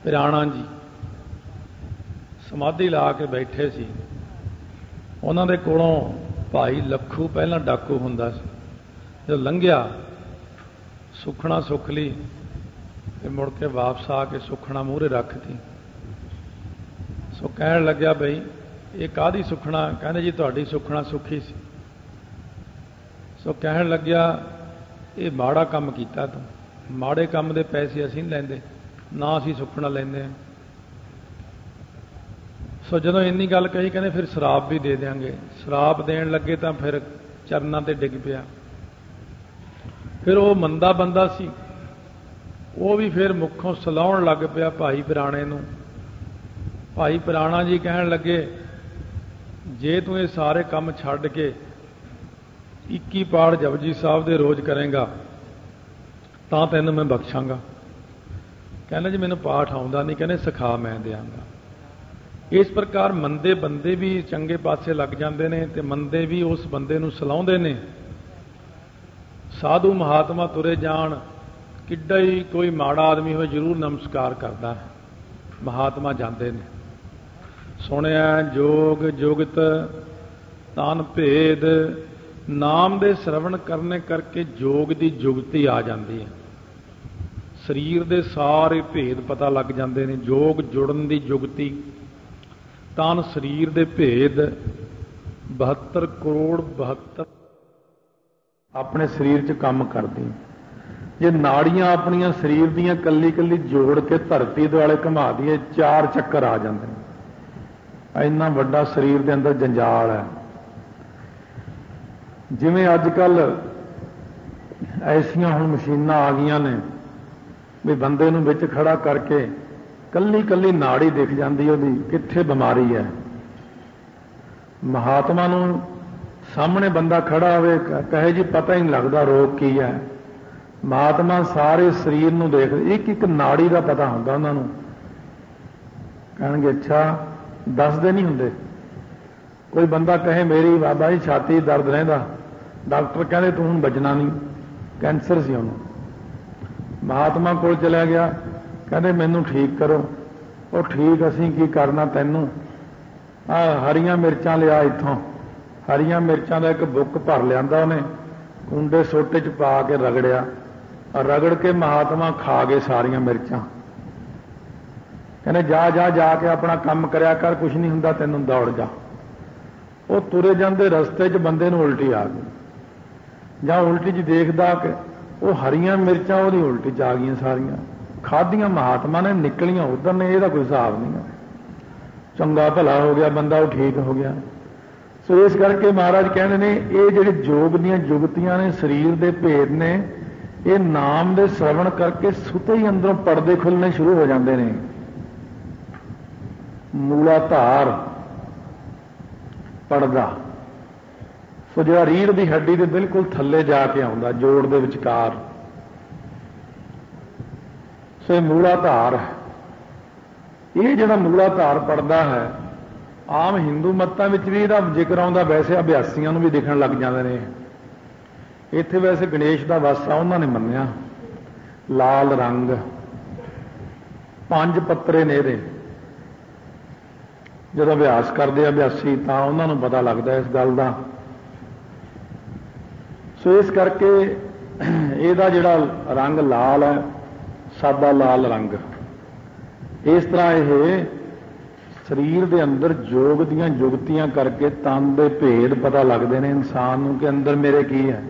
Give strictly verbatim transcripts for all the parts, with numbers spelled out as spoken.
पिराणा जी समाधि ला के बैठे सी। उन्हां दे कोलों भाई लखू पहला डाकू हुंदा सी, जो लंघिया सुखना सुख ली ते मुड़ के वापस आके सुखना मूहरे रखती। सो कहण लग्या बई ये काहदी सुखना? कहंदे जी तुहाडी सुखना सुखी सी। सो कहण लग्या ये माड़ा काम कीता तूं, माड़े काम दे पैसे असीं नहीं लैंदे, ना असीं सुखना लैंदे। सो जदों इन्नी गल कही कहंदे फिर शराब भी दे देंगे। शराब देण लगे तो फिर चरनां ते डिग पिया। फिर वो मंदा बंदा सी, वो भी फिर मुखों सलाउण लग पिया भाई पिराणे नूं। भाई पिराणा जी कहण लगे जे तूं ये सारे काम छड्ड के इक्की पाठ जपजी साहब दे रोज़ करेंगा तां तैनूं मैं बख्शांगा। कहने जी मैनूं पाठ आउंदा नहीं, कहने सिखा मैं देंगा। इस प्रकार मंदे बंदे भी चंगे पासे लग जाते हैं तो मंदे भी उस बंदे नूं सलाउंदे ने। साधु महात्मा तुरे जाण, किड्डा ही कोई माड़ा आदमी हो जरूर नमस्कार करता है। महात्मा जाते ने। सुनिया जोग जुगत तन भेद, नाम दे श्रवण करने करके जोग दी जुगती आ जाती है। शरीर दे सारे भेद पता लग जाते हैं। जोग जुड़न दी जुगती, तन शरीर दे भेद, बहत्तर करोड़ बहत्तर अपने शरीर च काम करती। जे नाड़ियां अपनिया शरीर दियां कली कली जोड़ के धरती दुआले घुमा दीए, चार चक्कर आ जाते हैं। इन्ना वड्डा शरीर दे अंदर जंजाल है। जिवें अजकल ऐसियां हुण मशीनां आ गईयां ने भी बंदे नूं विच खड़ा करके कली कली नाड़ी दिख जाती है कित्थे बीमारी है। महात्मा नूं सामने बंदा खड़ा होवे कहे जी पता ही नहीं लगता रोग की है। महात्मा सारे शरीर नूं देख, एक एक नाड़ी का पता हुंदा उन्हां नूं। कहणगे अच्छा दसदे नहीं हुंदे। कोई बंदा कहे मेरी बाबा जी छाती दर्द रहिंदा, डॉक्टर कहते तूं हुण बचना नहीं, कैंसर सी उहनूं। महात्मा कोल चलिया गया, कहते मैनू ठीक करो। वो ठीक असीं की करना तैनूं, आ हरियां मिर्चां लिया इत्थों। हरियां मिर्चां दा एक बुक भर लिया उन्हें, कुंडे सोटे च पा के रगड़िया, रगड़ के महात्मा खा गए सारियां मिर्चां। कहने जा जा जाके अपना काम करया कर, कुछ नहीं हुंदा तैनूं, दौड़ जा। वो तुरे जांदे रस्ते च बंदे नूं उल्टी आ गई, जां उल्टी च देखदा कि वो हरियां मिर्चां उहदी उल्टी च आ गईयां सारियां। खादियां महात्मा ने, निकलियां उधर ने, यदा कोई हिसाब नहीं है। चंगा भला हो गया बंदा, वो ठीक हो गया। सो इस करके महाराज कहते ने ये जिहड़े जोग दीयां जुगतियां ने, शरीर दे भेद ने, ये नाम दे श्रवण करके सुते ही अंदरों पड़दे खुलने शुरू हो जाते हैं। मूलाधार पड़दा, सो जिहड़ा रीढ़ दी हड्डी दे बिल्कुल थल्ले जाके आउंदा, जोड़ दे विचकार, सो मूलाधार है। ये जिहड़ा मूलाधार पड़दा है, आम हिंदू मतां विच भी इहदा जिक्र आउंदा, वैसे अभ्यासियां नूं भी दिखण लग जांदे ने। इत्थे वैसे गणेश दा वासा उन्हां ने मन्निया, लाल रंग, पंज पत्रे ने इहदे। जदों अभ्यास करदे अभ्यासी तां उन्हां नूं पता लगदा इस गल दा। सो इस करके इहदा जिहड़ा रंग लाल है, सादा लाल रंग, इस तरह यह शरीर के अंदर जोग दियां जुगतियां करके तन दे भेद पता लगते हैं इंसान नूं कि अंदर मेरे की है।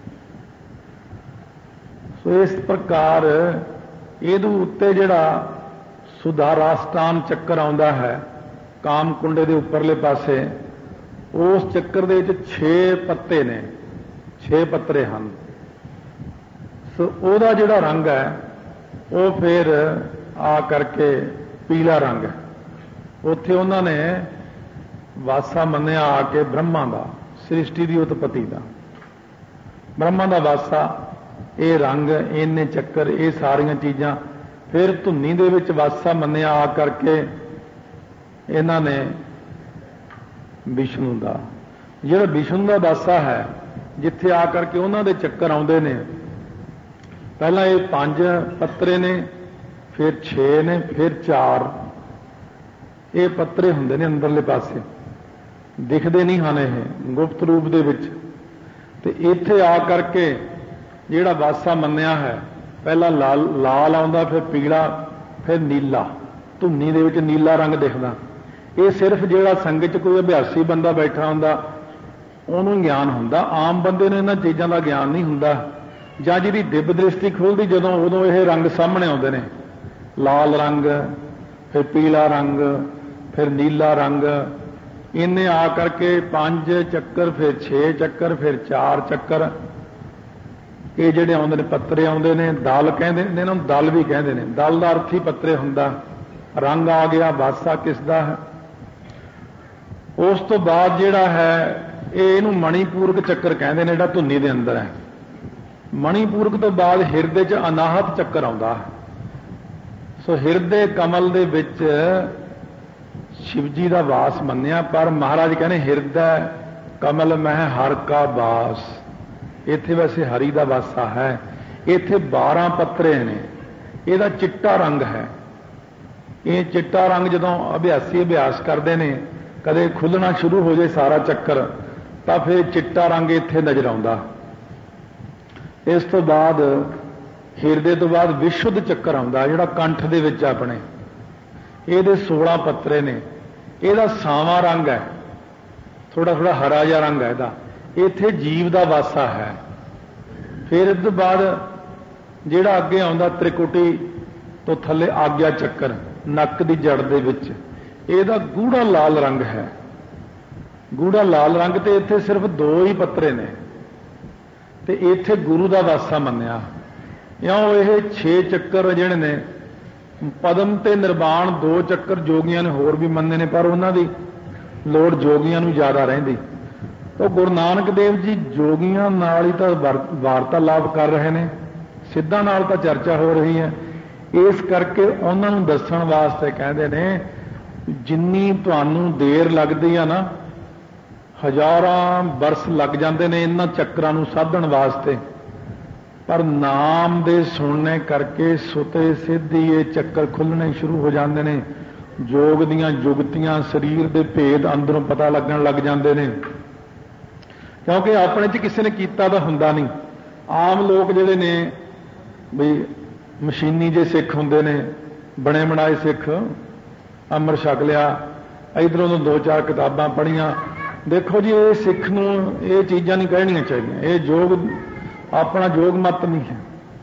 सो इस प्रकार इहदे उत्ते जिहड़ा सुधाराष्टान चक्कर आउंदा है काम कुंडे के उपरले पासे, उस चक्कर दे विच छे पत्ते ने, छे पत्रे हैं। सो उहदा जिहड़ा रंग है वो फिर आ करके पीला रंग है। उत्थे उन्होंने वासा मन्निया आके ब्रह्मा का, सृष्टि की उत्पत्ति का, ब्रह्मा का वासा, ये रंग, इन्ने चक्कर, ये सारिया चीज़ां। फिर धुनी दे विच वासा मन्निया आ करके इन्हां ने विष्णु का, जिहड़ा विष्णु का वासा है, जिथे आ करके उन्हां दे चक्कर आउंदे ने। पहला ये पंज पत्रे ने, फिर छे ने, फिर चार। ये पत्रे हुंदे ने अंदरले पासे, दिखते नहीं हैं, ये गुप्त रूप दे विच। ते इत्थे आ करके जिहड़ा वासा मन्निया है, पहला लाल लाल आउंदा, फिर पीला, फिर नीला। धुन्नी दे विच नीला रंग दिखदा। ये सिर्फ जिहड़ा संगत च कोई अभ्यासी बंदा बैठा हुंदा उहनूं ज्ञान हुंदा, आम बंदे नूं इन्हां चीज़ां दा ज्ञान नहीं हुंदा। जां जिहदी दिव्य दृष्टि खुलदी जदों उदों ये रंग सामने आउंदे ने, लाल रंग, फिर पीला रंग, फिर नीला रंग। इन्हें आ करके पांच चक्कर, फिर छे चक्कर, फिर चार चक्कर। ये जिहड़े आउंदे ने पत्रे आउंदे ने, दल कहंदे ने, इन्हां नूं दल भी कहंदे ने। दल दा अर्थ ही पत्रे हुंदा। रंग आ गया, वासा किसदा है। उस तो बाद जिहड़ा है इहनूं मणिपूरक चक्कर कहंदे ने, जिहड़ा धुन्नी दे अंदर है। मणिपूरक तो बाद हिरदे च अनाहत चक्कर आउंदा है। सो हिरदे कमल दे विच शिवजी का वास मन्निया, पर महाराज कहने हिरदय कमल मह हर का वास। इत्थे वैसे हरि का वासा है। इत्थे बारह पत्रे ने। ਇਹਦਾ चिट्टा रंग है। ये चिट्टा रंग जदों अभ्यासी अभ्यास करते हैं, कदे खुलना शुरू हो जाए सारा चक्कर, तो फिर चिट्टा रंग इत्थे नजर आउंदा। इस तो बाद हिरदे तो बाद विशुद्ध चक्कर आउंदा, जिहड़ा कंठ दे विच अपने। ਇਹਦੇ सोलह पत्रे ने। ਇਹਦਾ सावा रंग है, थोड़ा थोड़ा हरा जिहा रंग है ਇਹਦਾ। ਇੱਥੇ जीव ਦਾ वासा है। फिर इस बाद ਜਿਹੜਾ ਅੱਗੇ ਆਉਂਦਾ त्रिकुटी तो थले आग्या चक्कर, नक की जड़ दे विच। ਇਹਦਾ गूढ़ा लाल रंग है। गूढ़ा लाल रंग ते ਇੱਥੇ सिर्फ दो ही पत्रे ने, ते ਇੱਥੇ गुरु ਦਾ वासा ਮੰਨਿਆ। ਇਉਂ ਇਹ छे ਚੱਕਰ ਜਿਹੜੇ ने पदम ते निर्वाण दो चक्कर जोगियां ने होर भी मन्ने ने, पर उन्हां दी लोड़ जोगियां नूं ज़्यादा रहिंदी। तो गुरु नानक देव जी जोगियां नाल ही तां वार्तालाप कर रहे हैं, सिद्धां नाल तां चर्चा हो रही है। इस करके उन्हां नूं दस्सण वास्ते कहंदे ने, जिन्नी तुहानूं देर लगदी आ ना, हज़ारां बरस लग जांदे ने इन्हां चक्रां नूं साधण वास्ते, पर नाम दे सुनने करके सुते सिद्धि ये चक्कर खुलने शुरू हो जाते हैं। जोग दियां जुगतियां, शरीर दे भेद अंदरों पता लगन लग जाते हैं, क्योंकि अपने च किसी ने कीता तां हुंदा नहीं। आम लोग जिहड़े ने बई मशीनी जे सिख हुंदे ने, बने बनाए सिख, अमर छक लिया, इधरों तो दो चार किताबां पढ़ियां। देखो जी, ये सिख नूं ये चीज़ां नहीं कहणियां चाहिए। ये जोग अपना जोग मत नहीं है,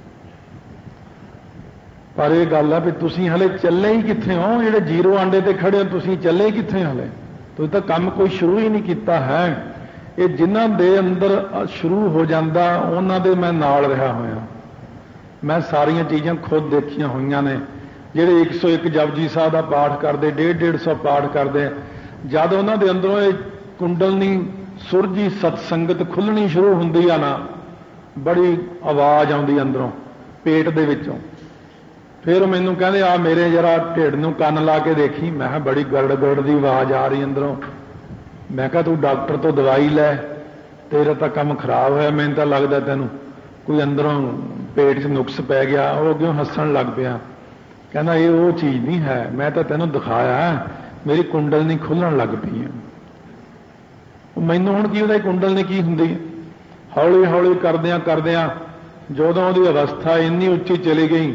पर यह गल है भी तुसीं हले चले ही कित्थे हो। जिहड़े जीरो आंडे ते खड़े हो, तुसीं चले ही कित्थे हले? तुसीं तां काम कोई शुरू ही नहीं किया है। ये जिन्हां दे अंदर शुरू हो जाता उन्हां दे मैं नाल रहा होया। मैं सारियां चीज़ां खुद देखियां होईयां ने। जिहड़े एक सौ एक जपजी साहब का पाठ करते, डेढ़ डेढ़ सौ पाठ करते, जद उन्हां दे अंदरों ये कुंडलनी सुरजी सतसंगत खुलनी शुरू हुंदी आ ना, बड़ी आवाज़ आउंदी अंदरों पेट दे विचों। फिर मैनू कहंदे आ मेरे जरा ढिड नूं कन्न ला के देखी। मैं कहा बड़ी गड़ गड़ दी आवाज़ आ रही अंदरों। मैं कहा तू डॉक्टर तो दवाई लै, तेरा तो काम खराब होया, मैनूं तां लगदा तैनूं कोई अंदरों पेट च नुक्स पै गया। वो अग्गों हੱਸਣ लग पिया, कहना ये वो चीज़ नहीं है, मैं तो तैनूं दिखाया, मेरी कुंडलनी खुलण लग पई है। मैनूं हुण की पता कुंडलनी की हुंदी है। हौली हौली करदियां करदियां जदों उहदी अवस्था इन्नी उच्ची चली गई,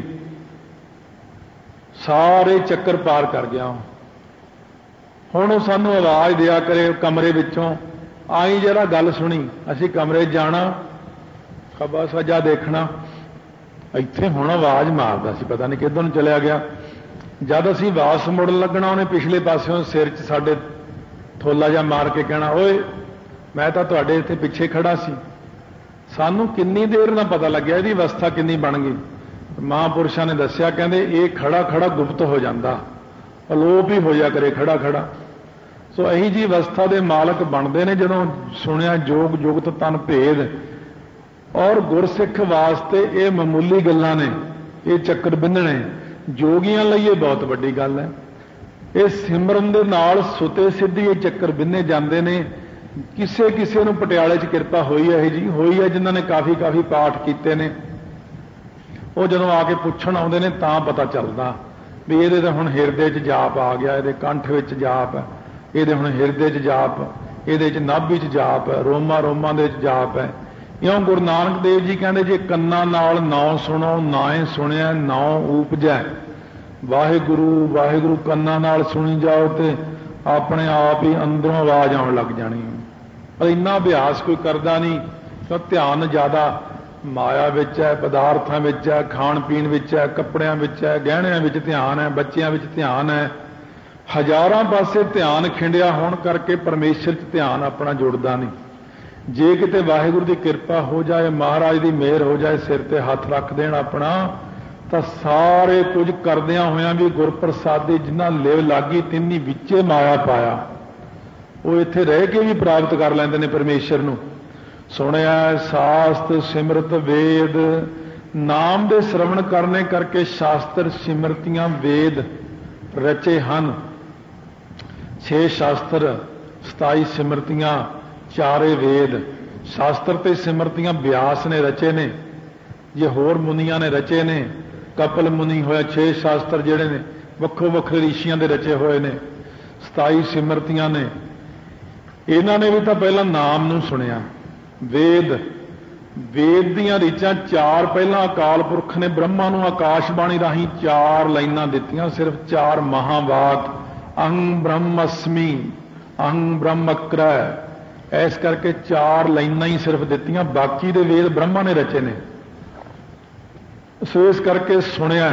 सारे चक्कर पार कर गया। हुण सानूं आवाज़ दिया करे कमरे विचों, आई जरा गल सुनी। असीं कमरे जाना, खब्बा सज्जा देखना, इत्थे हुण आवाज़ मारदा सी, पता नहीं किधर नूं चलिया गया। जद असीं वापस मुड़न लगना, उहने पिछले पासों सिर च साडे थोला जिहा मार के कहना, ओए मैं तां तुहाडे इत्थे पिछे खड़ा सी। सानू किन्नी देर ना पता लग्या इहदी अवस्था किन्नी बन गई। महापुरुषां ने दस्सिया, कहंदे ये खड़ा खड़ा गुप्त हो जाता, अलोप ही हो जा करे खड़ा खड़ा। सो अही जी अवस्था के मालक बनते हैं जदों सुनिया जोग जुगत तन भेद। और गुरसिख वास्ते ये मामूली गल्लां ने, ये चक्कर बिन्नणे जोगियां लई ये बहुत वड्डी गल है। ये सिमरन दे नाल सुते सिद्धि ये चक्कर बिन्ने जाते हैं। किसे किसे नूं पटियाले च किरपा होई है जी, होई है जिन्हां ने काफ़ी काफ़ी पाठ कीते ने, ਉਹ ਜਦੋਂ आ के पुछण आउंदे ने तां पता चलदा भी ये तो हुण हिरदे च जाप आ गया, ये कंठ विच जाप है, ये हुण हिरदे च जाप, ये नाभि च जाप है, रोमा रोमां दे च जाप है। इउं गुरु नानक देव जी कहंदे जे कन्नां नाल नाउं सुणो नाए सुणिया नाउं ऊपजै। वाहिगुरू वाहिगुरू कन्नां नाल सुणी जाओ तो अपने आप ही अंदरों आवाज़ आउण लग जानी। पर इन्ना अभ्यास कोई करदा नहीं, तो ध्यान ज़्यादा माया विच है, पदार्थां विच है, खाण पीण विच है, कपड़ियां विच है, गहणियां विच ध्यान है, बच्चियां विच ध्यान है। हज़ारां पासे ध्यान खिंडिया होण करके परमेश्वर च ध्यान अपना जुड़दा नहीं। जे किते वाहिगुरू की कृपा हो जाए, महाराज की मेहर हो जाए, सिर ते हथ रख देण अपना, तो सारे कुछ करदियां होयां भी गुरप्रसादी जिन्हां लिव लागी तिन्नी विचे माया पाया, वो इत्थे रह के भी प्राप्त कर लैंदे ने परमेश्वर नूं। सुनिया शास्त्र सिमरत वेद, नाम दे श्रवण करने करके शास्त्र सिमरतियां वेद रचे हन। छे शास्त्र सताई सिमरतियां चारे वेद। शास्त्र ते सिमरतियां व्यास ने रचे ने, जे होर मुनियां ने रचे ने। कपिल मुनि होया छे शास्त्र जिहड़े ने वक्खो वक्खरे ऋषियां दे रचे होए ने। सताई सिमरतियां ने, इन्हां ने भी तां पहलां नाम नूं सुनिया। वेद वेद दीयां ऋचां चार पहलां अकाल पुरख ने ब्रह्मा नूं आकाशबाणी राहीं चार लाइनां दित्तियां, सिर्फ चार महावाक, अहं ब्रह्मस्मि अहं ब्रह्मक्रय, ऐस करके चार लाइनां ही सिर्फ दित्तियां, बाकी दे वेद ब्रह्मा ने रचे ने। सो इस करके सुनिया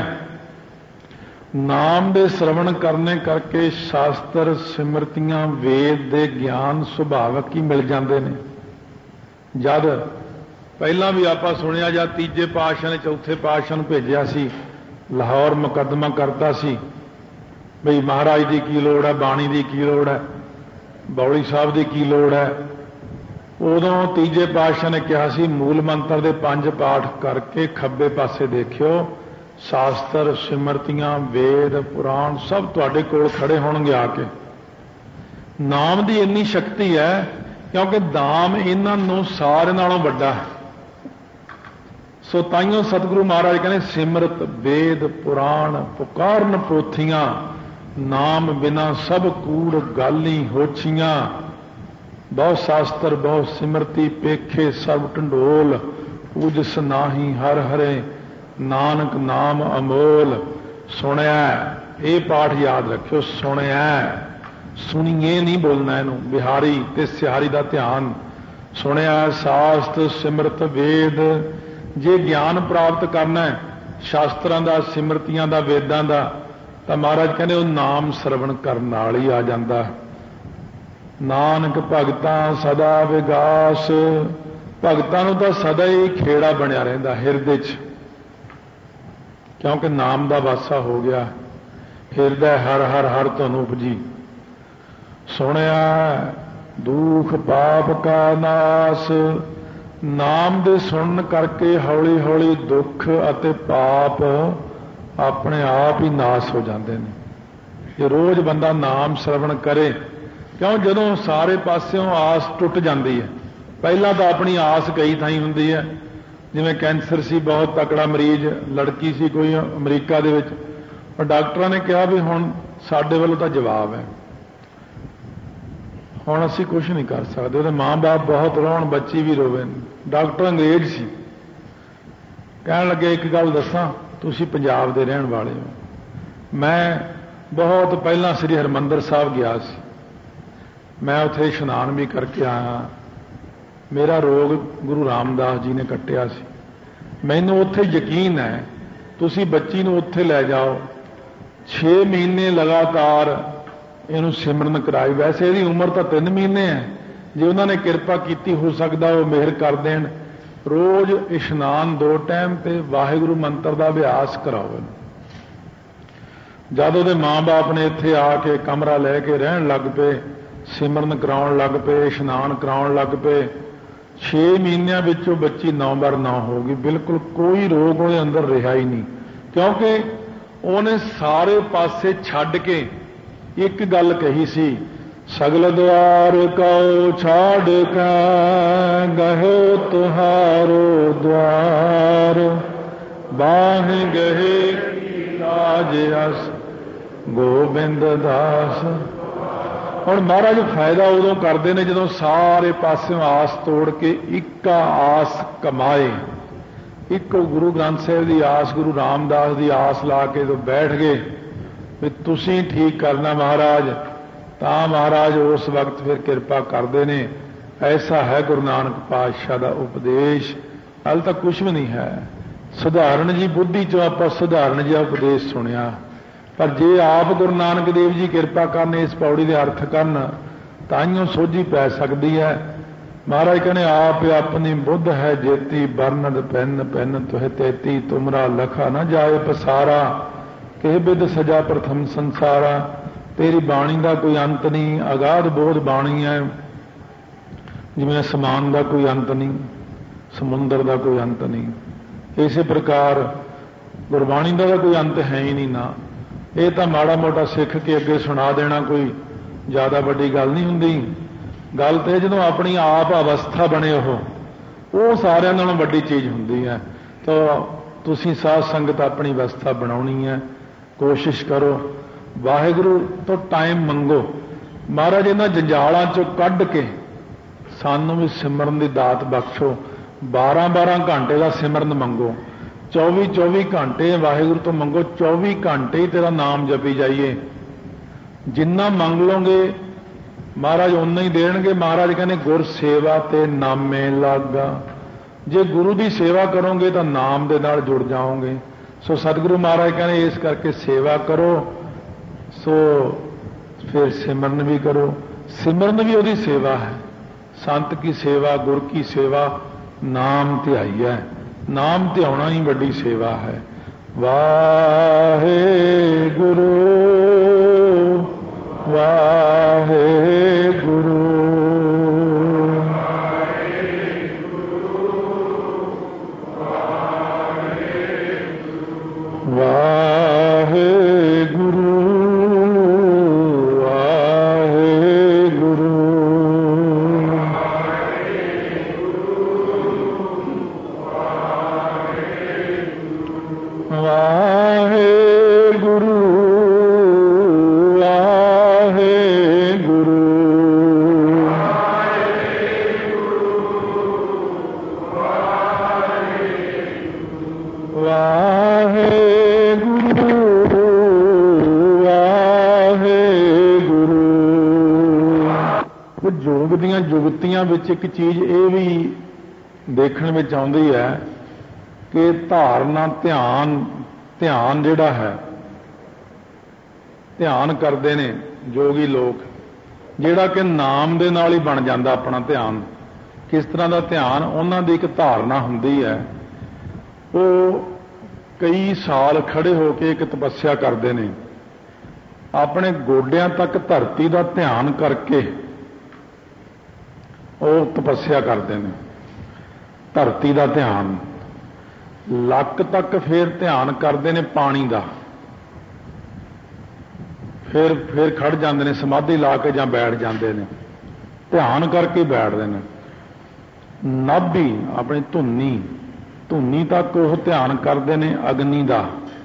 नाम दे श्रवण करने करके शास्त्र सिमरतियां वेद दे ज्ञान सुभावक ही मिल जाते हैं। जद पहला भी आपा सुनिया, जब तीजे पातशाह ने चौथे पातशाह नूं भेजिया सी, लाहौर मुकदमा करता सी बई महाराज की की लोड़ है, बाणी की की लोड़ है, बौली साहब की की लोड़ है। उदों तीजे पातशाह ने कहा सी मूल मंत्र के पंज पाठ करके खब्बे पासे देखियो, शास्त्र सिमरतियां वेद पुराण सब तुहाडे कोल खड़े होणगे आके। नाम की इन्नी शक्ति है क्योंकि दाम इन्हां नूं सारे नालों वड्डा है। सो ताइयों सतगुरु महाराज कहने सिमरत वेद पुराण पुकारन पोथियां, नाम बिना सब कूड़ गाली होछियां। बहुत शास्त्र बहुत सिमरती पेखे सब ढंडोल, पूजस नाही हर हरे नानक नाम अमोल। सुनिया ये पाठ याद रखियो, सुनिया सुनिए नहीं बोलना, इनू बिहारी ते सिहारी का ध्यान। सुनिया शास्त्र सिमरत वेद, जे ज्ञान प्राप्त करना है शास्त्रां दा सिमरतियां दा वेदां दा, तो महाराज कहने वो नाम श्रवण करन नाल ही आ जाता। नानक भगतां सदा विगास, भगतां नूं तां सदा ही खेड़ा बनिया रहिंदा हिरदे च, क्योंकि नाम दा वासा हो गया। हिरदे हर हर हर तुम उपजी। सुनिया दुख पाप का नाश, नाम दे सुनन करके हौली हौली दुख अते पाप अपने आप ही नाश हो जाते हैं। ये रोज बंदा नाम श्रवण करे, क्यों जदों सारे पासों आस टुट जाती है। पहला तो अपनी आस कई थाई हुंदी है, जिवें कैंसर सी बहुत तकड़ा मरीज, लड़की सी कोई अमरीका दे विच, और डॉक्टरां ने कहा भी हुण साडे वल्लों तां जवाब है, हुण असीं कुछ नहीं कर सकते। उहदे माँ बाप बहुत रोण, बच्ची भी रोवे। डॉक्टर अंग्रेज सी, कहण लगे एक गल दसां, तुसीं पंजाब दे रहण वाले हो, मैं बहुत पहला श्री हरमंदर साहब गया सी, मैं उत्थे इशनान भी करके आया। मेरा रोग गुरु रामदास जी ने कट्टिया सी। मैनूं उत्थे यकीन है, तुसी बच्ची नूं उत्थे लै जाओ, छे महीने लगातार इहनूं सिमरन कराई। वैसे इहदी उम्र तो तीन महीने है, जे उन्होंने कृपा की हो सकता वो मेहर कर देन। रोज इशनान दो टाइम ते वाहिगुरू मंत्र का अभ्यास कराओ। जद उहदे माँ बाप ने इत्थे आके कमरा लैके रहन लग पे, सिमरन कराउण लग पे, इशनान कराउण लग पे, छे महीनों विचों बच्ची नौ बार नौ हो गई। बिल्कुल कोई रोग उहदे अंदर रहा ही नहीं, क्योंकि उन्हें सारे पासे छड्ड के एक गल कही सी, सगल द्वार कौ छाड़ के गहो तुहारो द्वार, बाहें गहे लाज अस गोबिंद दास। ਹੁਣ ਮਹਾਰਾਜ ਫਾਇਦਾ ਉਦੋਂ ਕਰਦੇ ਨੇ ਜਦੋਂ ਸਾਰੇ ਪਾਸਿਓਂ ਆਸ ਤੋੜ ਕੇ ਇੱਕਾ ਆਸ ਕਮਾਏ। ਇੱਕੋ ਗੁਰੂ ਗ੍ਰੰਥ ਸਾਹਿਬ ਦੀ ਆਸ, ਗੁਰੂ ਰਾਮਦਾਸ ਦੀ ਆਸ ਲਾ ਕੇ ਜਦੋਂ ਬੈਠ ਗਏ ਵੀ ਤੁਸੀਂ ਠੀਕ ਕਰਨਾ ਮਹਾਰਾਜ, ਤਾਂ ਮਹਾਰਾਜ ਉਸ ਵਕਤ ਫਿਰ ਕਿਰਪਾ ਕਰਦੇ ਨੇ। ਐਸਾ ਹੈ ਗੁਰੂ ਨਾਨਕ ਪਾਤਸ਼ਾਹ ਦਾ ਉਪਦੇਸ਼। ਹਾਲੇ ਤਾਂ ਕੁਛ ਵੀ ਨਹੀਂ ਹੈ, ਸਧਾਰਨ ਜੀ ਬੁੱਧੀ ਚੋਂ ਆਪਾਂ ਸਧਾਰਨ ਜਿਹਾ ਉਪਦੇਸ਼ ਸੁਣਿਆ। ਪਰ ਜੇ ਆਪ ਗੁਰੂ ਨਾਨਕ ਦੇਵ ਜੀ ਕਿਰਪਾ ਕਰਨ, ਇਸ ਪੌੜੀ ਦੇ ਅਰਥ ਕਰਨ, ਤਾਈਓ ਸੋਝੀ ਪੈ ਸਕਦੀ ਹੈ। ਮਹਾਰਾਜ ਕਹਿੰਦੇ ਆਪ ਆਪਣੀ ਬੁੱਧ ਹੈ ਜੇਤੀ ਬਰਨਦ ਪੈਨ ਪੈਨ ਤੁਹ ਤੇਤੀ ਤੁਮਰਾ ਲਖਾ ਨਾ ਜਾਏ ਪਸਾਰਾ ਕਿਹ ਬਿਦ ਸਜਾ ਪ੍ਰਥਮ ਸੰਸਾਰਾ। ਤੇਰੀ ਬਾਣੀ ਦਾ ਕੋਈ ਅੰਤ ਨਹੀਂ, ਅਗਾਧ ਬੋਧ ਬਾਣੀ ਹੈ। ਜਿਵੇਂ ਅਸਮਾਨ ਦਾ ਕੋਈ ਅੰਤ ਨਹੀਂ, ਸਮੁੰਦਰ ਦਾ ਕੋਈ ਅੰਤ ਨਹੀਂ, ਇਸੇ ਪ੍ਰਕਾਰ ਗੁਰਬਾਣੀ ਦਾ ਤਾਂ ਕੋਈ ਅੰਤ ਹੈ ਹੀ ਨਹੀਂ ਨਾ। ਇਹ ਤਾਂ ਮਾੜਾ ਮੋਟਾ ਸਿੱਖ ਕੇ ਅੱਗੇ ਸੁਣਾ ਦੇਣਾ ਕੋਈ ਜ਼ਿਆਦਾ ਵੱਡੀ ਗੱਲ ਨਹੀਂ ਹੁੰਦੀ। ਗੱਲ ਤੇ ਜਦੋਂ ਆਪਣੀ ਆਪ ਅਵਸਥਾ ਬਣੇ ਉਹ ਉਹ ਸਾਰਿਆਂ ਨਾਲੋਂ ਵੱਡੀ ਚੀਜ਼ ਹੁੰਦੀ ਹੈ। ਤਾਂ ਤੁਸੀਂ ਸਾਧ ਸੰਗਤ ਆਪਣੀ ਅਵਸਥਾ ਬਣਾਉਣੀ ਹੈ, ਕੋਸ਼ਿਸ਼ ਕਰੋ। ਵਾਹਿਗੁਰੂ ਤੋਂ ਟਾਈਮ ਮੰਗੋ। ਮਹਾਰਾਜ ਇਹਨਾਂ ਜੰਜਾਲਾਂ ਚੋਂ ਕੱਢ ਕੇ ਸਾਨੂੰ ਵੀ ਸਿਮਰਨ ਦੀ ਦਾਤ ਬਖਸ਼ੋ। ਬਾਰਾਂ ਬਾਰਾਂ ਘੰਟੇ ਦਾ ਸਿਮਰਨ ਮੰਗੋ, ਚੌਵੀ ਚੌਵੀ ਘੰਟੇ ਵਾਹਿਗੁਰੂ ਤੋਂ ਮੰਗੋ। ਚੌਵੀ ਘੰਟੇ ਹੀ ਤੇਰਾ ਨਾਮ ਜਪੀ ਜਾਈਏ। ਜਿੰਨਾ ਮੰਗ ਲਓਗੇ ਮਹਾਰਾਜ ਓਨਾ ਹੀ ਦੇਣਗੇ। ਮਹਾਰਾਜ ਕਹਿੰਦੇ ਗੁਰ ਸੇਵਾ ਤੇ ਨਾਮੇ ਲਾਗਾ। ਜੇ ਗੁਰੂ ਦੀ ਸੇਵਾ ਕਰੋਗੇ ਤਾਂ ਨਾਮ ਦੇ ਨਾਲ ਜੁੜ ਜਾਓਗੇ। ਸੋ ਸਤਿਗੁਰੂ ਮਹਾਰਾਜ ਕਹਿੰਦੇ ਇਸ ਕਰਕੇ ਸੇਵਾ ਕਰੋ, ਸੋ ਫਿਰ ਸਿਮਰਨ ਵੀ ਕਰੋ। ਸਿਮਰਨ ਵੀ ਉਹਦੀ ਸੇਵਾ ਹੈ। ਸੰਤ ਕੀ ਸੇਵਾ, ਗੁਰ ਕੀ ਸੇਵਾ, ਨਾਮ ਧਿਆਈ ਹੈ। ਨਾਮ ਧਿਆਉਣਾ ਹੀ ਵੱਡੀ ਸੇਵਾ ਹੈ। ਵਾਹਿਗੁਰੂ ਵਾਹਿਗੁਰੂ ਵਾਹਿਗੁਰੂ ਦੀਆਂ ਜੁਗਤੀਆਂ ਵਿੱਚ ਇੱਕ ਚੀਜ਼ ਇਹ ਵੀ ਦੇਖਣ ਵਿੱਚ ਆਉਂਦੀ ਹੈ ਕਿ ਧਾਰਨਾ, ਧਿਆਨ ਧਿਆਨ ਜਿਹੜਾ ਹੈ, ਧਿਆਨ ਕਰਦੇ ਨੇ ਜੋਗੀ ਲੋਕ, ਜਿਹੜਾ ਕਿ ਨਾਮ ਦੇ ਨਾਲ ਹੀ ਬਣ ਜਾਂਦਾ ਆਪਣਾ ਧਿਆਨ। ਕਿਸ ਤਰ੍ਹਾਂ ਦਾ ਧਿਆਨ? ਉਹਨਾਂ ਦੀ ਇੱਕ ਧਾਰਨਾ ਹੁੰਦੀ ਹੈ। ਉਹ ਕਈ ਸਾਲ ਖੜੇ ਹੋ ਕੇ ਇੱਕ ਤਪੱਸਿਆ ਕਰਦੇ ਨੇ, ਆਪਣੇ ਗੋਡਿਆਂ ਤੱਕ ਧਰਤੀ ਦਾ ਧਿਆਨ ਕਰਕੇ ਉਹ ਤਪੱਸਿਆ ਕਰਦੇ ਨੇ। ਧਰਤੀ ਦਾ ਧਿਆਨ, ਲੱਕ ਤੱਕ ਫਿਰ ਧਿਆਨ ਕਰਦੇ ਨੇ ਪਾਣੀ ਦਾ, ਫਿਰ ਫਿਰ ਖੜ ਜਾਂਦੇ ਨੇ, ਸਮਾਧੀ ਲਾ ਕੇ ਜਾਂ ਬੈਠ ਜਾਂਦੇ ਨੇ, ਧਿਆਨ ਕਰਕੇ ਬੈਠਦੇ ਨੇ। ਨਾਭੀ ਆਪਣੀ ਧੁੰਨੀ ਧੁੰਨੀ ਤੱਕ ਉਹ ਧਿਆਨ ਕਰਦੇ ਨੇ ਅਗਨੀ ਦਾ।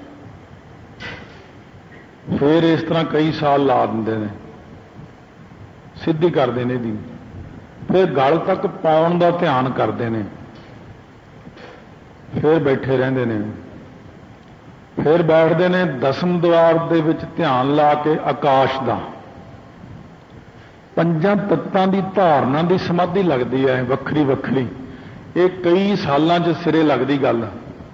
ਫਿਰ ਇਸ ਤਰ੍ਹਾਂ ਕਈ ਸਾਲ ਲਾ ਦਿੰਦੇ ਨੇ, ਸਿੱਧੀ ਕਰਦੇ ਨੇ ਇਹਦੀ। ਫਿਰ ਗਲ ਤੱਕ ਪਾਉਣ ਦਾ ਧਿਆਨ ਕਰਦੇ ਨੇ, ਫਿਰ ਬੈਠੇ ਰਹਿੰਦੇ ਨੇ। ਫਿਰ ਬੈਠਦੇ ਨੇ ਦਸਮ ਦੁਆਰ ਦੇ ਵਿੱਚ ਧਿਆਨ ਲਾ ਕੇ ਆਕਾਸ਼ ਦਾ। ਪੰਜਾਂ ਤੱਤਾਂ ਦੀ ਧਾਰਨਾ ਦੀ ਸਮਾਧੀ ਲੱਗਦੀ ਹੈ ਵੱਖਰੀ ਵੱਖਰੀ। ਇਹ ਕਈ ਸਾਲਾਂ 'ਚ ਸਿਰੇ ਲੱਗਦੀ ਗੱਲ।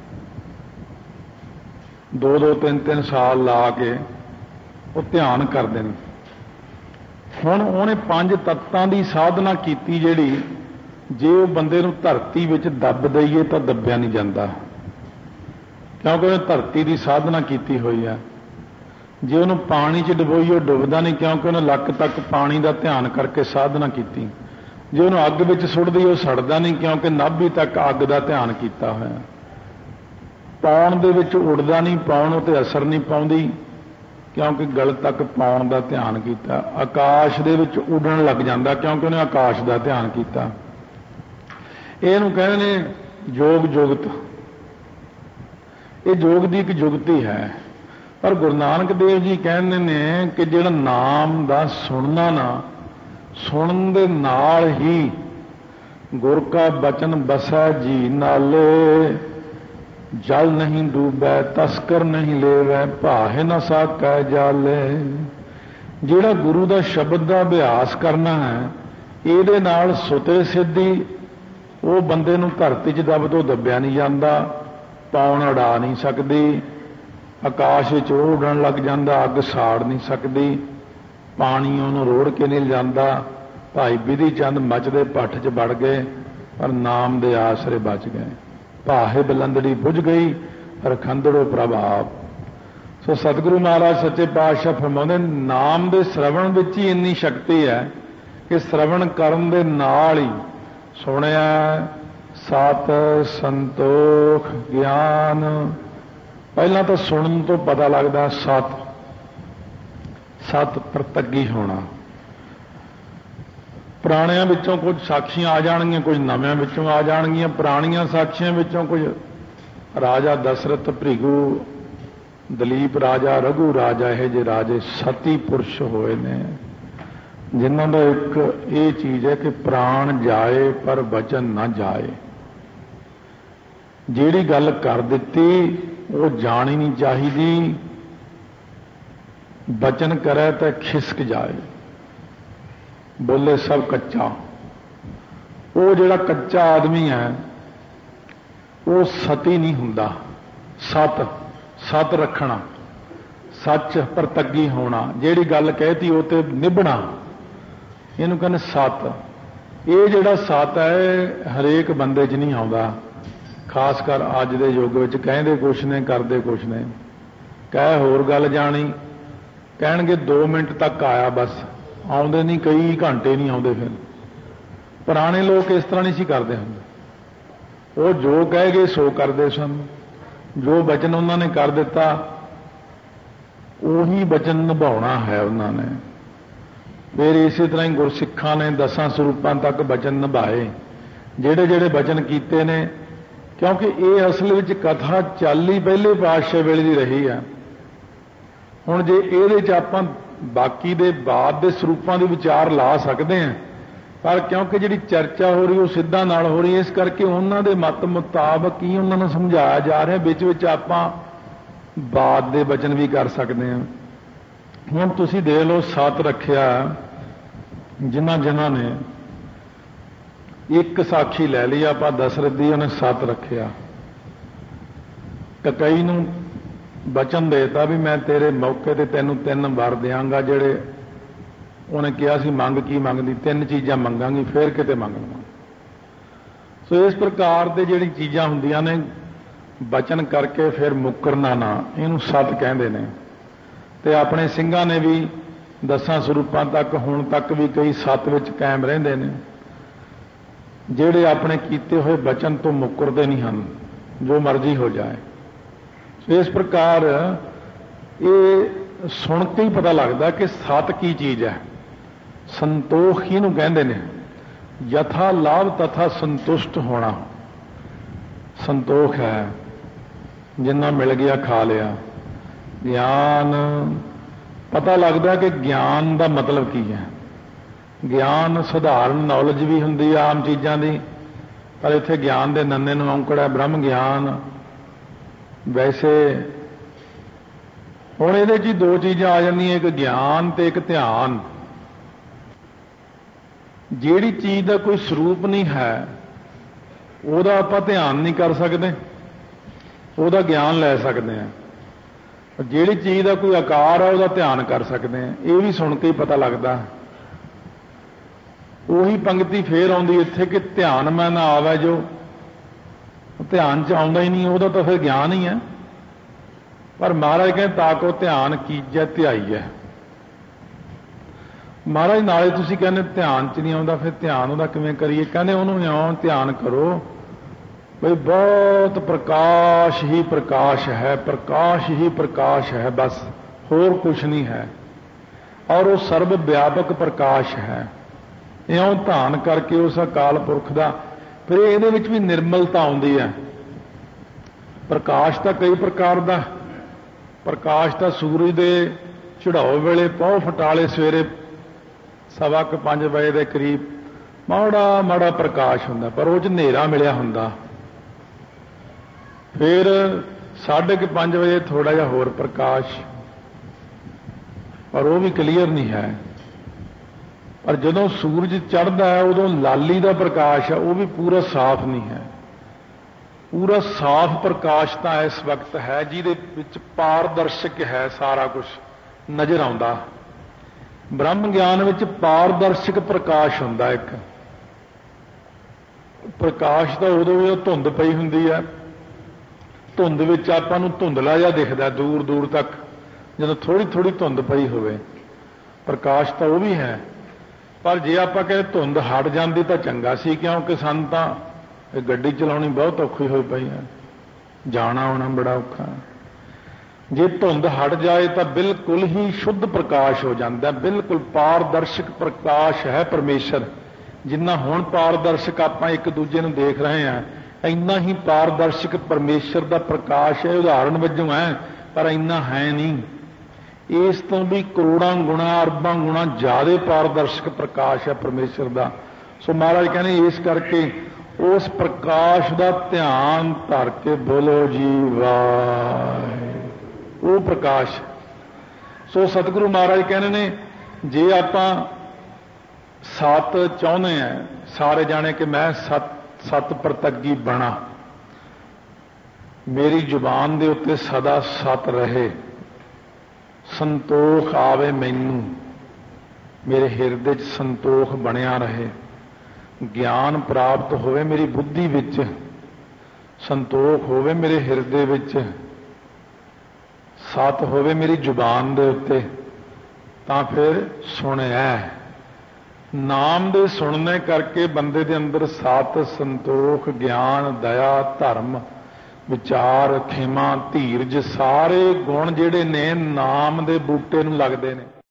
ਦੋ ਦੋ ਤਿੰਨ ਤਿੰਨ ਸਾਲ ਲਾ ਕੇ ਉਹ ਧਿਆਨ ਕਰਦੇ ਨੇ। ਹੁਣ ਉਹਨੇ ਪੰਜ ਤੱਤਾਂ ਦੀ ਸਾਧਨਾ ਕੀਤੀ ਜਿਹੜੀ, ਜੇ ਉਹ ਬੰਦੇ ਨੂੰ ਧਰਤੀ ਵਿੱਚ ਦੱਬ ਦਈਏ ਤਾਂ ਦੱਬਿਆ ਨਹੀਂ ਜਾਂਦਾ, ਕਿਉਂਕਿ ਉਹਨੇ ਧਰਤੀ ਦੀ ਸਾਧਨਾ ਕੀਤੀ ਹੋਈ ਹੈ। ਜੇ ਉਹਨੂੰ ਪਾਣੀ 'ਚ ਡੁਬੋਈਏ ਉਹ ਡੁੱਬਦਾ ਨਹੀਂ, ਕਿਉਂਕਿ ਉਹਨੇ ਲੱਕ ਤੱਕ ਪਾਣੀ ਦਾ ਧਿਆਨ ਕਰਕੇ ਸਾਧਨਾ ਕੀਤੀ। ਜੇ ਉਹਨੂੰ ਅੱਗ ਵਿੱਚ ਸੁੱਟ ਦਈਏ ਉਹ ਸੜਦਾ ਨਹੀਂ, ਕਿਉਂਕਿ ਨਾਭੀ ਤੱਕ ਅੱਗ ਦਾ ਧਿਆਨ ਕੀਤਾ ਹੋਇਆ। ਪਾਉਣ ਦੇ ਵਿੱਚ ਉੱਡਦਾ ਨਹੀਂ, ਪਾਉਣ ਉੱਤੇ ਅਸਰ ਨਹੀਂ ਪਾਉਂਦੀ, ਕਿਉਂਕਿ ਗਲ ਤੱਕ ਪਾਉਣ ਦਾ ਧਿਆਨ ਕੀਤਾ। ਆਕਾਸ਼ ਦੇ ਵਿੱਚ ਉੱਡਣ ਲੱਗ ਜਾਂਦਾ, ਕਿਉਂਕਿ ਉਹਨੇ ਆਕਾਸ਼ ਦਾ ਧਿਆਨ ਕੀਤਾ। ਇਹਨੂੰ ਕਹਿੰਦੇ ਨੇ ਯੋਗ ਜੁਗਤ। ये योग की एक जुगती है। पर गुरु नानक देव जी कहते ने कि जिहड़ा नाम दा सुनना ना, सुनन दे नाल ही गुर का बचन बसै जी नाले, जल नहीं डूबै तस्कर नहीं लेवै, भाहे न साकै जाले। जिहड़ा गुरु दा शब्द दा अभ्यास करना है, ਇਹਦੇ ਨਾਲ ਸੁਤੇ ਸਿੱਧੀ ਉਹ ਬੰਦੇ ਨੂੰ ਧਰਤੀ 'ਚ ਦਬ ਤੋਂ ਦੱਬਿਆ ਨਹੀਂ ਜਾਂਦਾ, ਪੌਣ ਉਡਾ ਨਹੀਂ ਸਕਦੀ, ਆਕਾਸ਼ ਵਿੱਚ ਉਹ ਉੱਡਣ ਲੱਗ ਜਾਂਦਾ, ਅੱਗ ਸਾੜ ਨਹੀਂ ਸਕਦੀ, ਪਾਣੀ ਉਹਨੂੰ ਰੋੜ ਕੇ ਨਹੀਂ ਜਾਂਦਾ। ਭਾਈ ਬਿਧੀ ਚੰਦ ਮੱਚਦੇ ਪੱਠ 'ਚ ਵੜ ਗਏ ਪਰ ਨਾਮ ਦੇ ਆਸਰੇ ਬਚ ਗਏ। ਭਾਹੇ ਬਲੰਦੜੀ ਬੁਝ ਗਈ ਪਰ ਖੰਦੜੋ ਪ੍ਰਭਾਵ। ਸੋ ਸਤਿਗੁਰੂ ਮਹਾਰਾਜ ਸੱਚੇ ਪਾਤਸ਼ਾਹ ਫਰਮਾਉਂਦੇ ਨਾਮ ਦੇ ਸ਼ਰਵਣ ਵਿੱਚ ਹੀ ਇੰਨੀ ਸ਼ਕਤੀ ਹੈ कि श्रवण करन दे नाल ही सुनिया सत संतोख ज्ञान। पहला तो सुनन तो पता लगता सत, सत प्रतगी होना। पुराणियां विचों कुछ साखियां आ जाणगियां, कुछ नव्यां विचों आ जाणगियां। पुराणियां साखियां विचों कुछ राजा दशरथ, भृगु, दलीप राजा, रघु राजा, यह जे राजे सती पुरुष होए ने, जिन्हों का एक ये चीज़ है कि प्राण जाए पर वचन ना जाए। जिहड़ी गल कर दिती वो जानी नहीं चाहिए, वचन करे तो खिसक जाए, बोले सब कच्चा। वो जिहड़ा कच्चा आदमी है वो सती नहीं हुंदा। सत, सत रखना, सच प्रतगी होना, जिहड़ी गल कहती वो ते निभना, ਇਹਨੂੰ ਕਹਿੰਦੇ ਸਤ। ਇਹ ਜਿਹੜਾ ਸਤ ਹੈ ਹਰੇਕ ਬੰਦੇ 'ਚ ਨਹੀਂ ਆਉਂਦਾ। ਖਾਸ ਕਰ ਅੱਜ ਦੇ ਯੁੱਗ ਵਿੱਚ ਕਹਿੰਦੇ ਕੁਛ ਨੇ ਕਰਦੇ ਕੁਛ ਨੇ। ਕਹਿ ਹੋਰ ਗੱਲ ਜਾਣੀ, ਕਹਿਣਗੇ ਦੋ ਮਿੰਟ ਤੱਕ ਆਇਆ ਬਸ, ਆਉਂਦੇ ਨਹੀਂ, ਕਈ ਘੰਟੇ ਨਹੀਂ ਆਉਂਦੇ। ਫਿਰ ਪੁਰਾਣੇ ਲੋਕ ਇਸ ਤਰ੍ਹਾਂ ਨਹੀਂ ਸੀ ਕਰਦੇ ਹੁੰਦੇ। ਉਹ ਜੋ ਕਹਿ ਗਏ ਸੋ ਕਰਦੇ ਸਨ, ਜੋ ਬਚਨ ਉਹਨਾਂ ਨੇ ਕਰ ਦਿੱਤਾ ਉਹੀ ਬਚਨ ਨਿਭਾਉਣਾ ਹੈ ਉਹਨਾਂ ਨੇ। फिर इसी तरह ही गुरसिखा ने दसां स्वरूपां तक बचन निभाए, जेड़े जेड़े बचन कीते ने। क्योंकि ये असल विच कथा चल ही पहले पातशाह वेले दी रही है। हुण जे इहदे च आपां बाकी दे बाद दे स्वरूपां दे विचार ला सकते हैं, पर क्योंकि जिहड़ी चर्चा हो रही वो सिद्धा नाल हो रही है, इस करके उन्हां दे मत मुताबक ही उन्हां नूं समझाया जा रहा है। विच विच आपां बाद दे बचन भी कर सकते हैं। ਹੁਣ ਤੁਸੀਂ ਦੇਖ ਲਓ ਸਤ ਰੱਖਿਆ, ਜਿਨ੍ਹਾਂ ਜਿਨ੍ਹਾਂ ਨੇ ਇੱਕ ਸਾਖੀ ਲੈ ਲਈ ਆਪਾਂ ਦਸ਼ਰਥ ਦੀ, ਉਹਨੇ ਸਤ ਰੱਖਿਆ। ਕਕਈ ਨੂੰ ਬਚਨ ਦੇਤਾ ਵੀ ਮੈਂ ਤੇਰੇ ਮੌਕੇ ਤੇ ਤੈਨੂੰ ਤਿੰਨ ਵਰ ਦਿਆਂਗਾ, ਜਿਹੜੇ ਉਹਨੇ ਕਿਹਾ ਸੀ ਮੰਗ ਕੀ ਮੰਗਦੀ, ਤਿੰਨ ਚੀਜ਼ਾਂ ਮੰਗਾਂਗੀ ਫਿਰ ਕਿਤੇ ਮੰਗ ਲਵਾਂ। ਸੋ ਇਸ ਪ੍ਰਕਾਰ ਦੇ ਜਿਹੜੀ ਚੀਜ਼ਾਂ ਹੁੰਦੀਆਂ ਨੇ ਬਚਨ ਕਰਕੇ ਫਿਰ ਮੁੱਕਰਨਾ ਨਾ, ਇਹਨੂੰ ਸਤ ਕਹਿੰਦੇ ਨੇ। ਤੇ ਆਪਣੇ ਸਿੰਘਾਂ ਨੇ ਵੀ ਦਸਾਂ ਸਰੂਪਾਂ ਤੱਕ ਹੁਣ ਤੱਕ ਵੀ ਕਈ ਸੱਤ ਵਿੱਚ ਕਾਇਮ ਰਹਿੰਦੇ ਨੇ, ਜਿਹੜੇ ਆਪਣੇ ਕੀਤੇ ਹੋਏ ਬਚਨ ਤੋਂ ਮੁੱਕਰਦੇ ਨਹੀਂ ਹਨ, ਜੋ ਮਰਜ਼ੀ ਹੋ ਜਾਏ। ਇਸ ਪ੍ਰਕਾਰ ਇਹ ਸੁਣ ਕੇ ਹੀ ਪਤਾ ਲੱਗਦਾ ਕਿ ਸਤ ਕੀ ਚੀਜ਼ ਹੈ। ਸੰਤੋਖ ਇਹਨੂੰ ਕਹਿੰਦੇ ਨੇ, ਯਥਾ ਲਾਭ ਤਥਾ ਸੰਤੁਸ਼ਟ ਹੋਣਾ ਸੰਤੋਖ ਹੈ। ਜਿੰਨਾ ਮਿਲ ਗਿਆ ਖਾ ਲਿਆ। ਗਿਆਨ ਪਤਾ ਲੱਗਦਾ ਕਿ ਗਿਆਨ ਦਾ ਮਤਲਬ ਕੀ ਹੈ। ਗਿਆਨ ਸਧਾਰਨ ਨੌਲੇਜ ਵੀ ਹੁੰਦੀ ਆ ਆਮ ਚੀਜ਼ਾਂ ਦੀ, ਪਰ ਇੱਥੇ ਗਿਆਨ ਦੇ ਨੰਨੇ ਨੂੰ ਔਂਕੜ ਹੈ ਬ੍ਰਹਮ ਗਿਆਨ। ਵੈਸੇ ਹੁਣ ਇਹਦੇ 'ਚ ਦੋ ਚੀਜ਼ਾਂ ਆ ਜਾਂਦੀਆਂ, ਇੱਕ ਗਿਆਨ ਤੇ ਇੱਕ ਧਿਆਨ। ਜਿਹੜੀ ਚੀਜ਼ ਦਾ ਕੋਈ ਸਰੂਪ ਨਹੀਂ ਹੈ ਉਹਦਾ ਆਪਾਂ ਧਿਆਨ ਨਹੀਂ ਕਰ ਸਕਦੇ, ਉਹਦਾ ਗਿਆਨ ਲੈ ਸਕਦੇ ਹਾਂ। ਜਿਹੜੀ ਚੀਜ਼ ਦਾ ਕੋਈ ਆਕਾਰ ਹੈ ਉਹਦਾ ਧਿਆਨ ਕਰ ਸਕਦੇ ਹਾਂ। ਇਹ ਵੀ ਸੁਣ ਕੇ ਹੀ ਪਤਾ ਲੱਗਦਾ। ਉਹੀ ਪੰਕਤੀ ਫੇਰ ਆਉਂਦੀ ਇੱਥੇ ਕਿ ਧਿਆਨ ਮੈਂ ਨਾ ਆਵੇ, ਜੋ ਧਿਆਨ 'ਚ ਆਉਂਦਾ ਹੀ ਨਹੀਂ ਉਹਦਾ ਤਾਂ ਫਿਰ ਗਿਆਨ ਹੀ ਹੈ। ਪਰ ਮਹਾਰਾਜ ਕਹਿੰਦੇ ਤਾਕੋ ਧਿਆਨ ਕੀਜੈ ਧਿਆਈ ਹੈ। ਮਹਾਰਾਜ ਨਾਲੇ ਤੁਸੀਂ ਕਹਿੰਦੇ ਧਿਆਨ 'ਚ ਨਹੀਂ ਆਉਂਦਾ, ਫਿਰ ਧਿਆਨ ਉਹਦਾ ਕਿਵੇਂ ਕਰੀਏ? ਕਹਿੰਦੇ ਉਹਨੂੰ ਇਉਂ ਧਿਆਨ ਕਰੋ ਬਈ ਬਹੁਤ ਪ੍ਰਕਾਸ਼ ਹੀ ਪ੍ਰਕਾਸ਼ ਹੈ, ਪ੍ਰਕਾਸ਼ ਹੀ ਪ੍ਰਕਾਸ਼ ਹੈ, ਬਸ ਹੋਰ ਕੁਛ ਨਹੀਂ ਹੈ। ਔਰ ਉਹ ਸਰਬ ਵਿਆਪਕ ਪ੍ਰਕਾਸ਼ ਹੈ। ਇਉਂ ਧਾਨ ਕਰਕੇ ਉਸ ਅਕਾਲ ਪੁਰਖ ਦਾ। ਫਿਰ ਇਹਦੇ ਵਿੱਚ ਵੀ ਨਿਰਮਲਤਾ ਆਉਂਦੀ ਹੈ। ਪ੍ਰਕਾਸ਼ ਤਾਂ ਕਈ ਪ੍ਰਕਾਰ ਦਾ। ਪ੍ਰਕਾਸ਼ ਤਾਂ ਸੂਰਜ ਦੇ ਚੜਾਓ ਵੇਲੇ ਪਹੁ ਫਟਾਲੇ ਸਵੇਰੇ ਸਵਾ ਕੁ ਪੰਜ ਵਜੇ ਦੇ ਕਰੀਬ ਮਾੜਾ ਮਾੜਾ ਪ੍ਰਕਾਸ਼ ਹੁੰਦਾ, ਪਰ ਉਹ 'ਚ ਹਨੇਰਾ ਮਿਲਿਆ ਹੁੰਦਾ। ਫਿਰ ਸਾਢੇ ਕੁ ਪੰਜ ਵਜੇ ਥੋੜਾ ਜਿਹਾ ਹੋਰ ਪ੍ਰਕਾਸ਼, ਪਰ ਉਹ ਵੀ ਕਲੀਅਰ ਨਹੀਂ ਹੈ। ਪਰ ਜਦੋਂ ਸੂਰਜ ਚੜ੍ਹਦਾ ਹੈ ਉਦੋਂ ਲਾਲੀ ਦਾ ਪ੍ਰਕਾਸ਼ ਹੈ, ਉਹ ਵੀ ਪੂਰਾ ਸਾਫ਼ ਨਹੀਂ ਹੈ। ਪੂਰਾ ਸਾਫ਼ ਪ੍ਰਕਾਸ਼ ਤਾਂ ਇਸ ਵਕਤ ਹੈ ਜਿਹਦੇ ਵਿੱਚ ਪਾਰਦਰਸ਼ਕ ਹੈ, ਸਾਰਾ ਕੁਝ ਨਜ਼ਰ ਆਉਂਦਾ। ਬ੍ਰਹਮ ਗਿਆਨ ਵਿੱਚ ਪਾਰਦਰਸ਼ਕ ਪ੍ਰਕਾਸ਼ ਹੁੰਦਾ। ਇੱਕ ਪ੍ਰਕਾਸ਼ ਤਾਂ ਉਦੋਂ ਵੀ ਧੁੰਦ ਪਈ ਹੁੰਦੀ ਹੈ, ਧੁੰਦ ਵਿੱਚ ਆਪਾਂ ਨੂੰ ਧੁੰਦਲਾ ਜਿਹਾ ਦਿਖਦਾ ਦੂਰ ਦੂਰ ਤੱਕ, ਜਦੋਂ ਥੋੜ੍ਹੀ ਥੋੜ੍ਹੀ ਧੁੰਦ ਪਈ ਹੋਵੇ। ਪ੍ਰਕਾਸ਼ ਤਾਂ ਉਹ ਵੀ ਹੈ, ਪਰ ਜੇ ਆਪਾਂ ਕਹਿੰਦੇ ਧੁੰਦ ਹਟ ਜਾਂਦੀ ਤਾਂ ਚੰਗਾ ਸੀ, ਕਿਉਂਕਿ ਸਾਨੂੰ ਤਾਂ ਇਹ ਗੱਡੀ ਚਲਾਉਣੀ ਬਹੁਤ ਔਖੀ ਹੋਈ ਪਈ ਹੈ, ਜਾਣਾ ਆਉਣਾ ਬੜਾ ਔਖਾ। ਜੇ ਧੁੰਦ ਹਟ ਜਾਏ ਤਾਂ ਬਿਲਕੁਲ ਹੀ ਸ਼ੁੱਧ ਪ੍ਰਕਾਸ਼ ਹੋ ਜਾਂਦਾ, ਬਿਲਕੁਲ ਪਾਰਦਰਸ਼ਕ ਪ੍ਰਕਾਸ਼ ਹੈ ਪਰਮੇਸ਼ਰ। ਜਿੰਨਾ ਹੁਣ ਪਾਰਦਰਸ਼ਕ ਆਪਾਂ ਇੱਕ ਦੂਜੇ ਨੂੰ ਦੇਖ ਰਹੇ ਹਾਂ, ਇੰਨਾ ਹੀ ਪਾਰਦਰਸ਼ਕ ਪਰਮੇਸ਼ਰ ਦਾ ਪ੍ਰਕਾਸ਼ ਹੈ। ਉਦਾਹਰਣ ਵਜੋਂ ਹੈ, ਪਰ ਇੰਨਾ ਹੈ ਨਹੀਂ। ਇਸ ਤੋਂ ਵੀ ਕਰੋੜਾਂ ਗੁਣਾ ਅਰਬਾਂ ਗੁਣਾ ਜ਼ਿਆਦਾ ਪਾਰਦਰਸ਼ਕ ਪ੍ਰਕਾਸ਼ ਹੈ ਪਰਮੇਸ਼ਰ ਦਾ। ਸੋ ਮਹਾਰਾਜ ਕਹਿੰਦੇ ਇਸ ਕਰਕੇ ਉਸ ਪ੍ਰਕਾਸ਼ ਦਾ ਧਿਆਨ ਧਰ ਕੇ ਬੋਲੋ ਜੀ ਵਾਹਿਗੁਰੂ। ਉਹ ਪ੍ਰਕਾਸ਼। ਸੋ ਸਤਿਗੁਰੂ ਮਹਾਰਾਜ ਕਹਿੰਦੇ ਨੇ ਜੇ ਆਪਾਂ ਸਤ ਚਾਹੁੰਦੇ ਆ ਸਾਰੇ ਜਾਣੇ ਕਿ ਮੈਂ ਸਤ ਸਤ ਪ੍ਰਤੱਗੀ ਬਣਾ, ਮੇਰੀ ਜ਼ੁਬਾਨ ਦੇ ਉੱਤੇ ਸਦਾ ਸਤ ਰਹੇ, ਸੰਤੋਖ ਆਵੇ ਮੈਨੂੰ, ਮੇਰੇ ਹਿਰਦੇ 'ਚ ਸੰਤੋਖ ਬਣਿਆ ਰਹੇ, ਗਿਆਨ ਪ੍ਰਾਪਤ ਹੋਵੇ ਮੇਰੀ ਬੁੱਧੀ ਵਿੱਚ, ਸੰਤੋਖ ਹੋਵੇ ਮੇਰੇ ਹਿਰਦੇ ਵਿੱਚ, ਸਤ ਹੋਵੇ ਮੇਰੀ ਜ਼ੁਬਾਨ ਦੇ ਉੱਤੇ, ਤਾਂ ਫਿਰ ਸੁਣਿਆ। ਨਾਮ ਦੇ ਸੁਣਨੇ ਕਰਕੇ ਬੰਦੇ ਦੇ ਅੰਦਰ ਸਤ, ਸੰਤੋਖ, ਗਿਆਨ, ਦਇਆ, ਧਰਮ, ਵਿਚਾਰ, ਖਿਮਾ, ਧੀਰਜ ਸਾਰੇ ਗੁਣ ਜਿਹੜੇ ਨੇ ਨਾਮ ਦੇ ਬੂਟੇ ਨੂੰ ਲੱਗਦੇ ਨੇ।